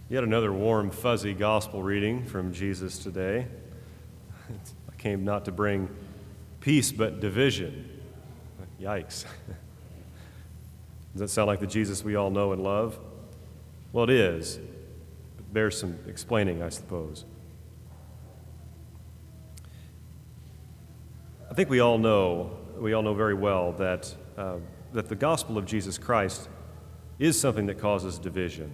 Yet another warm, fuzzy gospel reading from Jesus today. I came not to bring peace but division. Yikes. Does that sound like the Jesus we all know and love? Well, it is. It bears some explaining, I suppose. I think we all know very well that the gospel of Jesus Christ is something that causes division.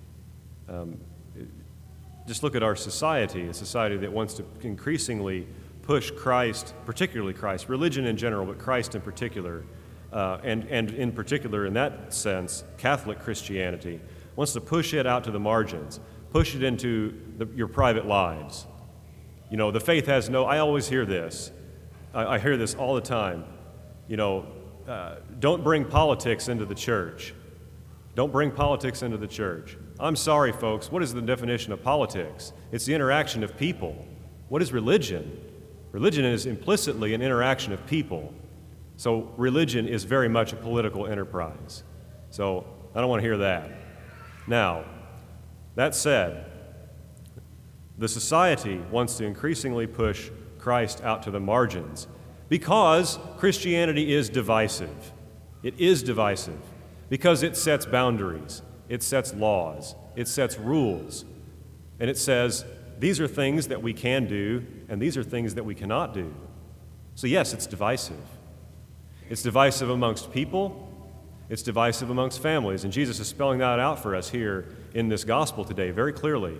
Just look at our society, a society that wants to increasingly push Christ, particularly Christ, religion in general, but Christ in particular, and in particular in that sense, Catholic Christianity, wants to push it out to the margins, push it into your private lives. You know, the faith has no, I always hear this. I hear this all the time. You know, don't bring politics into the church. Don't bring politics into the church. I'm sorry, folks. What is the definition of politics? It's the interaction of people. What is religion? Religion is implicitly an interaction of people. So religion is very much a political enterprise. So I don't want to hear that. Now, that said, the society wants to increasingly push Christ out to the margins because Christianity is divisive. It is divisive because it sets boundaries. It sets laws, it sets rules, and it says these are things that we can do and these are things that we cannot do. So yes, it's divisive. It's divisive amongst people, it's divisive amongst families, and Jesus is spelling that out for us here in this gospel today very clearly.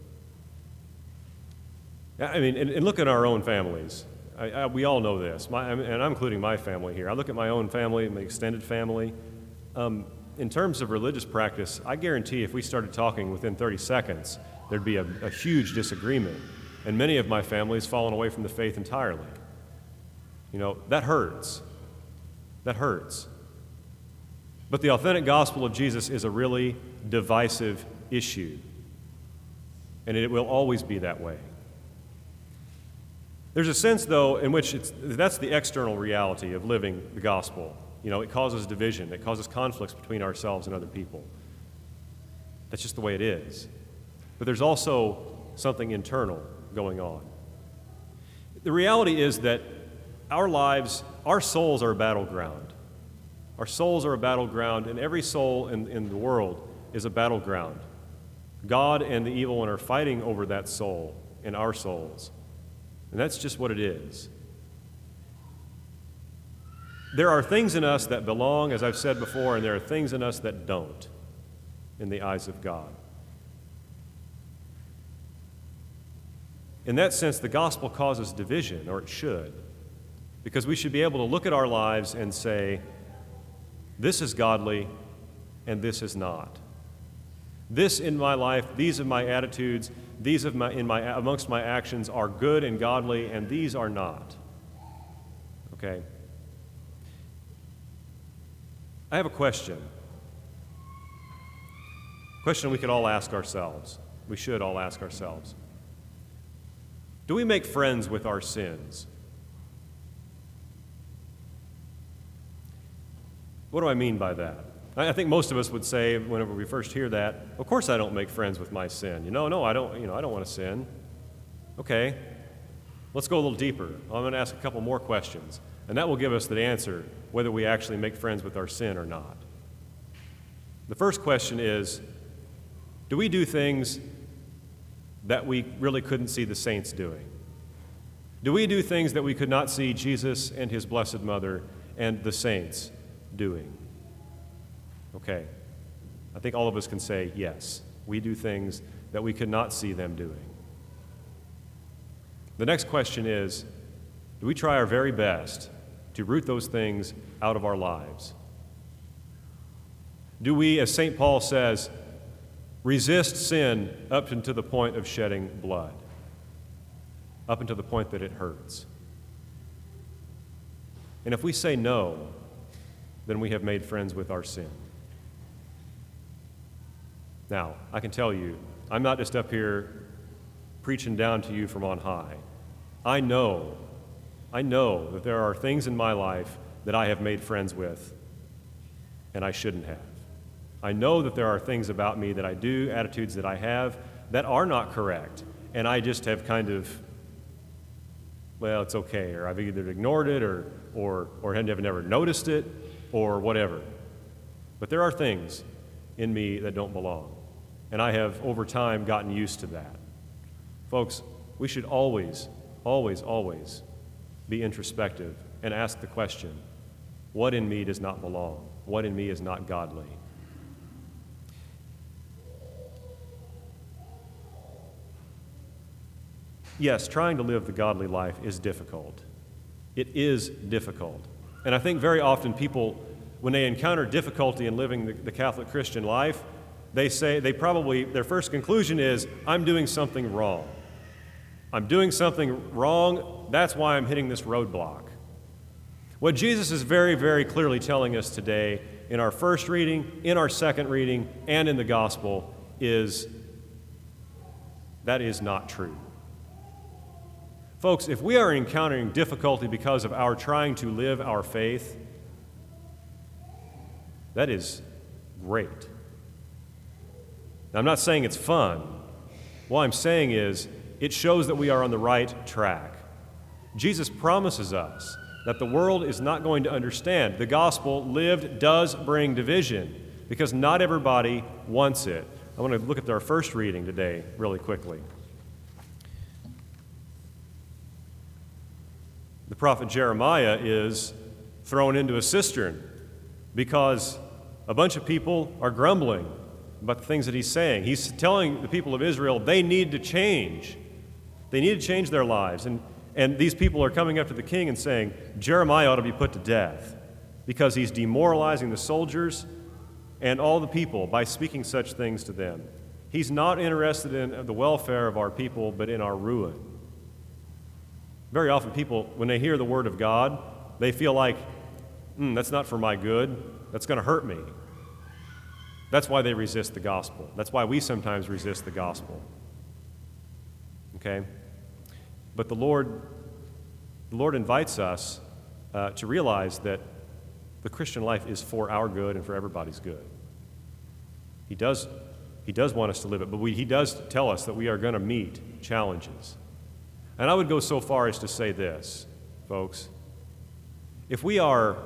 I mean, and look at our own families. We all know this, and I'm including my family here. I look at my own family, my extended family. In terms of religious practice, I guarantee if we started talking within 30 seconds, there'd be a huge disagreement. And many of my family has fallen away from the faith entirely. You know, that hurts. That hurts. But the authentic gospel of Jesus is a really divisive issue. And it will always be that way. There's a sense, though, in which that's the external reality of living the gospel. You know, it causes division. It causes conflicts between ourselves and other people. That's just the way it is. But there's also something internal going on. The reality is that our lives, our souls are a battleground. Our souls are a battleground, and every soul in the world is a battleground. God and the evil one are fighting over that soul and our souls. And that's just what it is. There are things in us that belong, as I've said before, and there are things in us that don't in the eyes of God. In that sense, the gospel causes division, or it should, because we should be able to look at our lives and say, this is godly and this is not. This in my life, these are my attitudes, these amongst my actions are good and godly, and these are not. Okay? I have a question. A question we could all ask ourselves. We should all ask ourselves. Do we make friends with our sins? What do I mean by that? I think most of us would say whenever we first hear that, of course I don't make friends with my sin. No, I don't want to sin. Okay, let's go a little deeper. I'm going to ask a couple more questions, and that will give us the answer whether we actually make friends with our sin or not. The first question is, do we do things that we really couldn't see the saints doing? Do we do things that we could not see Jesus and his Blessed Mother and the saints doing? Okay, I think all of us can say yes. We do things that we could not see them doing. The next question is, do we try our very best to root those things out of our lives? Do we, as St. Paul says, resist sin up until the point of shedding blood, up until the point that it hurts? And if we say no, then we have made friends with our sin. Now, I can tell you, I'm not just up here preaching down to you from on high. I know that there are things in my life that I have made friends with, and I shouldn't have. I know that there are things about me that I do, attitudes that I have, that are not correct. And I just have kind of, well, it's okay, or I've either ignored it or have never noticed it or whatever. But there are things in me that don't belong. And I have, over time, gotten used to that. Folks, we should always, always, always be introspective and ask the question, what in me does not belong? What in me is not godly? Yes, trying to live the godly life is difficult. It is difficult. And I think very often people, when they encounter difficulty in living the Catholic Christian life, their first conclusion is, I'm doing something wrong. I'm doing something wrong, that's why I'm hitting this roadblock. What Jesus is very, very clearly telling us today in our first reading, in our second reading, and in the gospel is that is not true. Folks, if we are encountering difficulty because of our trying to live our faith, that is great. Now, I'm not saying it's fun. What I'm saying is it shows that we are on the right track. Jesus promises us that the world is not going to understand. The gospel lived does bring division because not everybody wants it. I want to look at our first reading today really quickly. The prophet Jeremiah is thrown into a cistern because a bunch of people are grumbling about the things that he's saying. He's telling the people of Israel they need to change. They need to change their lives. And these people are coming up to the king and saying, Jeremiah ought to be put to death because he's demoralizing the soldiers and all the people by speaking such things to them. He's not interested in the welfare of our people, but in our ruin. Very often people, when they hear the word of God, they feel like, that's not for my good. That's going to hurt me. That's why they resist the gospel. That's why we sometimes resist the gospel. Okay? But the Lord invites us to realize that the Christian life is for our good and for everybody's good. He does want us to live it, but He does tell us that we are going to meet challenges. And I would go so far as to say this, folks. If we are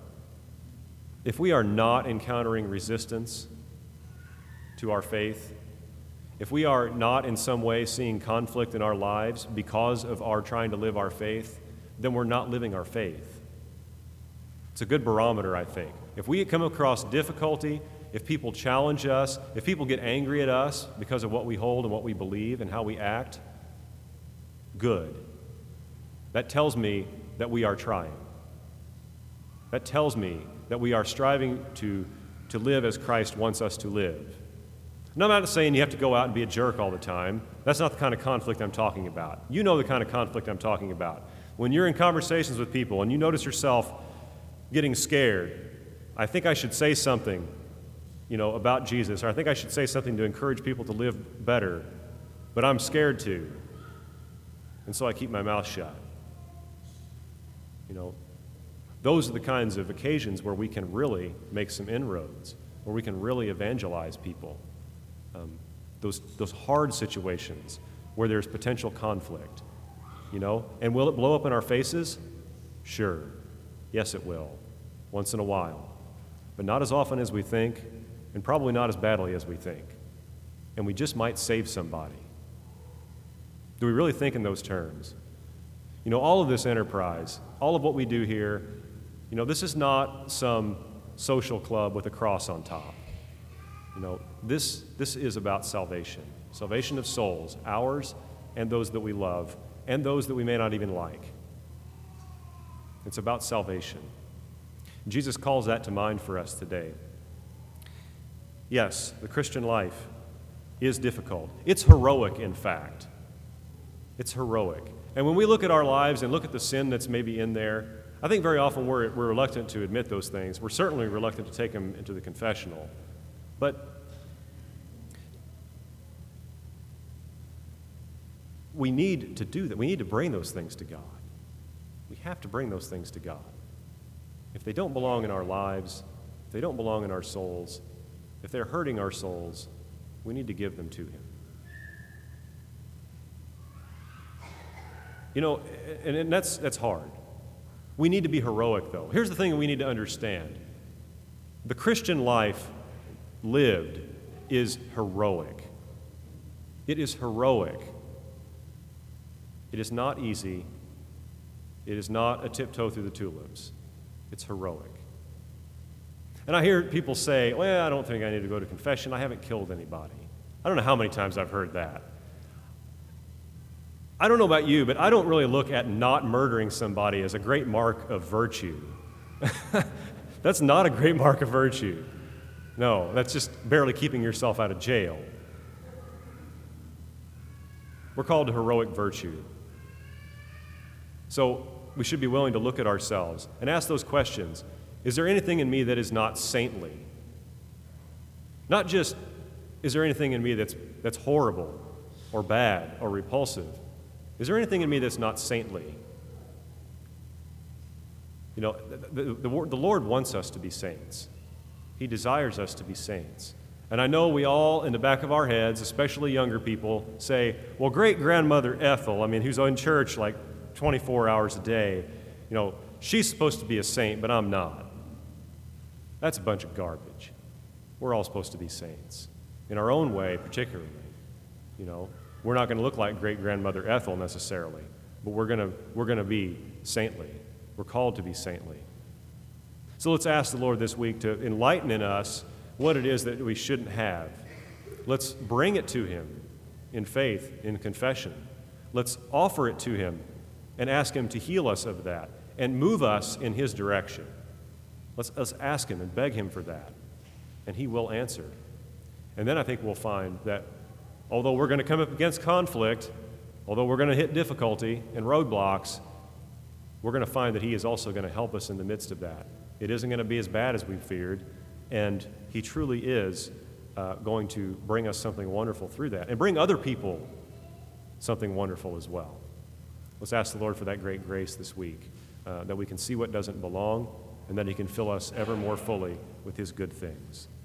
not encountering resistance to our faith, if we are not in some way seeing conflict in our lives because of our trying to live our faith, then we're not living our faith. It's a good barometer, I think. If we come across difficulty, if people challenge us, if people get angry at us because of what we hold and what we believe and how we act, good. That tells me that we are trying. That tells me that we are striving to live as Christ wants us to live. And I'm not saying you have to go out and be a jerk all the time. That's not the kind of conflict I'm talking about. You know the kind of conflict I'm talking about. When you're in conversations with people and you notice yourself getting scared, I think I should say something, about Jesus, or I think I should say something to encourage people to live better, but I'm scared to. And so I keep my mouth shut. Those are the kinds of occasions where we can really make some inroads, where we can really evangelize people. Those hard situations where there's potential conflict, And will it blow up in our faces? Sure. Yes, it will. Once in a while. But not as often as we think, and probably not as badly as we think. And we just might save somebody. Do we really think in those terms? All of this enterprise, all of what we do here, this is not some social club with a cross on top. This is about salvation. Salvation of souls, ours and those that we love, and those that we may not even like. It's about salvation. Jesus calls that to mind for us today. Yes, the Christian life is difficult. It's heroic, in fact. It's heroic. And when we look at our lives and look at the sin that's maybe in there, I think very often we're reluctant to admit those things. We're certainly reluctant to take them into the confessional. But we need to do that. We need to bring those things to God. We have to bring those things to God. If they don't belong in our lives, if they don't belong in our souls, if they're hurting our souls, we need to give them to him. You know, and that's hard. We need to be heroic, though. Here's the thing that we need to understand. The Christian life lived is heroic. It is heroic. It is not easy. It is not a tiptoe through the tulips. It's heroic. And I hear people say, well, I don't think I need to go to confession. I haven't killed anybody. I don't know how many times I've heard that. I don't know about you, but I don't really look at not murdering somebody as a great mark of virtue. That's not a great mark of virtue. No, that's just barely keeping yourself out of jail. We're called to heroic virtue. So we should be willing to look at ourselves and ask those questions. Is there anything in me that is not saintly? Not just, is there anything in me that's horrible or bad or repulsive? Is there anything in me that's not saintly? You know, the Lord wants us to be saints. He desires us to be saints. And I know we all, in the back of our heads, especially younger people, say, well, great-grandmother Ethel, who's in church like 24 hours a day, she's supposed to be a saint, but I'm not. That's a bunch of garbage. We're all supposed to be saints, in our own way particularly. We're not going to look like great-grandmother Ethel necessarily, but we're going to be saintly. We're called to be saintly. So let's ask the Lord this week to enlighten in us what it is that we shouldn't have. Let's bring it to him in faith, in confession. Let's offer it to him and ask him to heal us of that and move us in his direction. Let's ask him and beg him for that, and he will answer. And then I think we'll find that although we're going to come up against conflict, although we're going to hit difficulty and roadblocks, we're going to find that he is also going to help us in the midst of that. It isn't going to be as bad as we feared, and he truly is going to bring us something wonderful through that and bring other people something wonderful as well. Let's ask the Lord for that great grace this week, that we can see what doesn't belong and that he can fill us ever more fully with his good things.